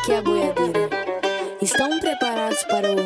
aqui é a boiadeira. Estão preparados para o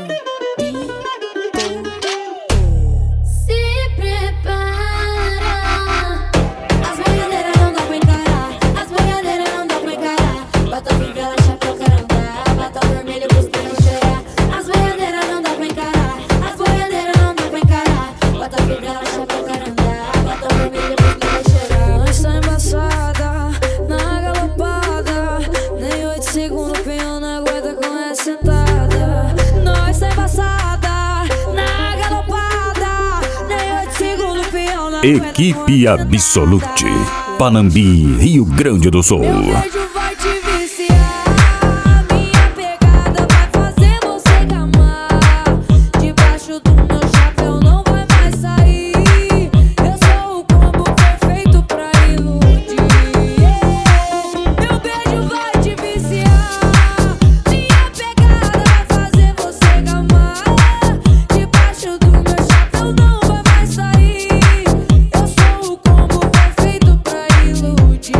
Se prepara. As boiadeiras não dá pra encarar. As boiadeiras não dá pra encarar. Bota fivela, chapéu, carandá. Bota vermelho, busca não cheirar. As boiadeiras não dá pra encarar. As boiadeiras não dá pra encarar. Bota fivela, chapéu, carandá. Bota vermelho, busca não cheirar. Nós tá embaçada, na galopada. Nem 8 segundos, peão não aguenta com essa sentada. Nós tá embaçada, na galopada. Nem 8 segundos, peão não aguenta. Equipe Absolute, Panambi, Rio Grande do Sul. Meu beijo vai te viciar. Minha pegada vai fazer você gamar. Debaixo do meu chapéu não vai mais sair. Eu sou o combo perfeito pra iludir. Meu beijo vai te viciar. Minha pegada vai fazer você gamar. Debaixo do meu chapéu não vai mais sair. Eu sou o combo perfeito pra iludir.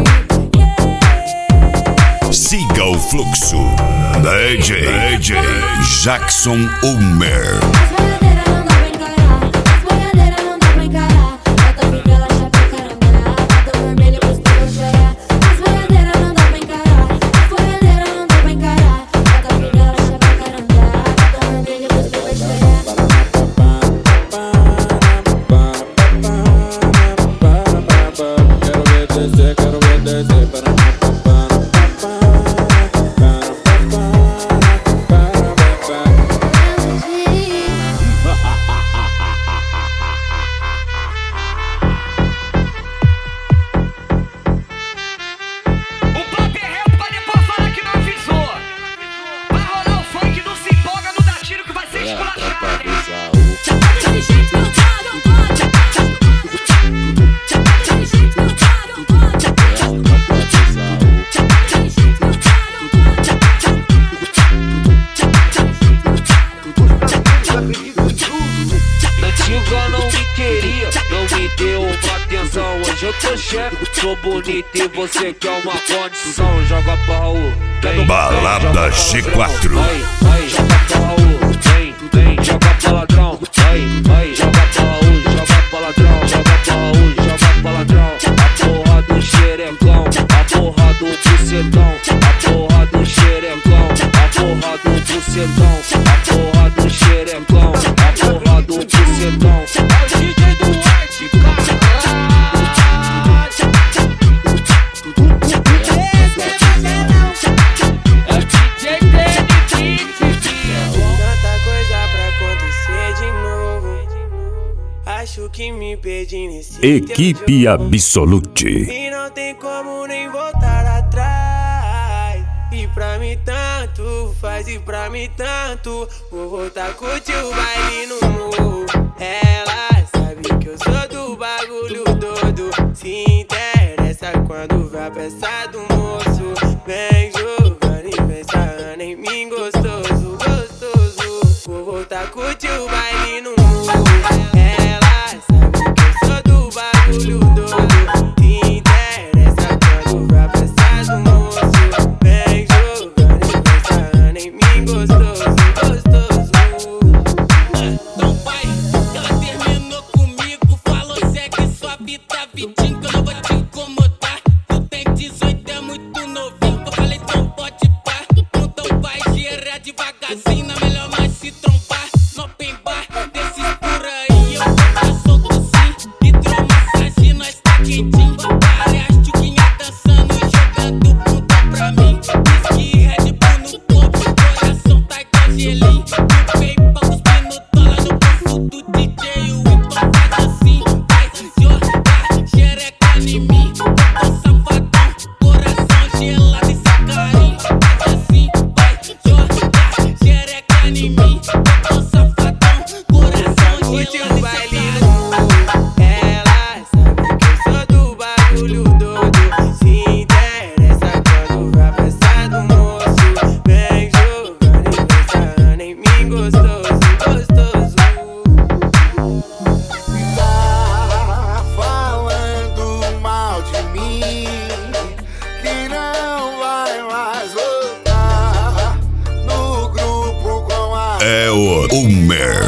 Siga o fluxo. DJ Jackson Ulmer. As boiadeiras não dá pra encarar. As boiadeiras não dá pra encarar. Bota fivela, chapéu, carandá. Bota vermelho, busca não cheirar. As boiadeiras não dá pra encarar. As boiadeiras não dá pra encarar. Bota fivela, chapéu, carandá. Bota vermelho, busca não cheirar. Quero ver descer para sou bonito e você quer uma condição. Joga pra Raul. Balada G4. Vai, joga pra Raul. Vem, joga pra ladrão. Vai, joga pra Raul. Joga pra ladrão. Joga pra Raul. Joga pra ladrão. A porra do xerecão. A porra do bucetão. A porra do xerecão. A porra do bucetão. A porra do xerecão. A porra do bucetão. É o DJ do White, cara. Que me perdi nesse Equipe Absolute. e não tem como nem voltar atrás. E pra mim tanto faz, e pra mim tanto. Vou voltar a curtir o baile no morro. Ela sabe que eu sou do bagulho todo. Se interessa quando vê a peça do moço. Vem jogando e vem sarrando em mim gostoso, gostoso. Vou voltar a curtir o baile no morro. Bagulho doido, te interessa quando vai pensar do moço. Vem jogando e pensando em mim gostoso, gostoso. Então vai, ela terminou comigo. Falou segue sua vida, vidinho, que eu não vou te incomodar. Tu tem 18, é muito novinho. Eu falei então pode pá. Então vai gerar devagarzinho, na melhor mais se trombar. No open bar, desses por aí eu vou tá solto sim. Hidromassagem, nós tá quentinho. Várias tchuquinhas dançando e jogando bunda pra mim. Whisky, Red Bull no corpo, coração tá igual gelinho. O paper cuspindo dólar no bolso do DJ. O então faz assim, vai jogar xereca em mim. Eu tô safadão, coração gelado.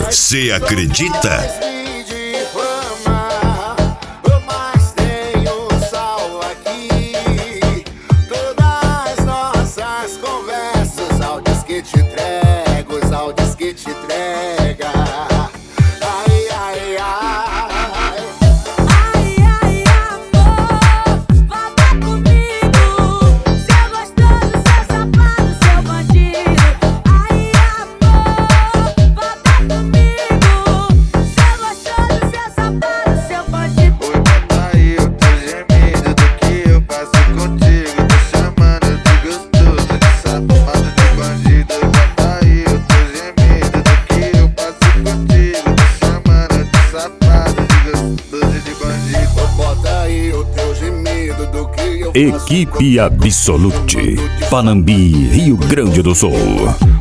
Você acredita? Equipe Absolute, Panambi, Rio Grande do Sul.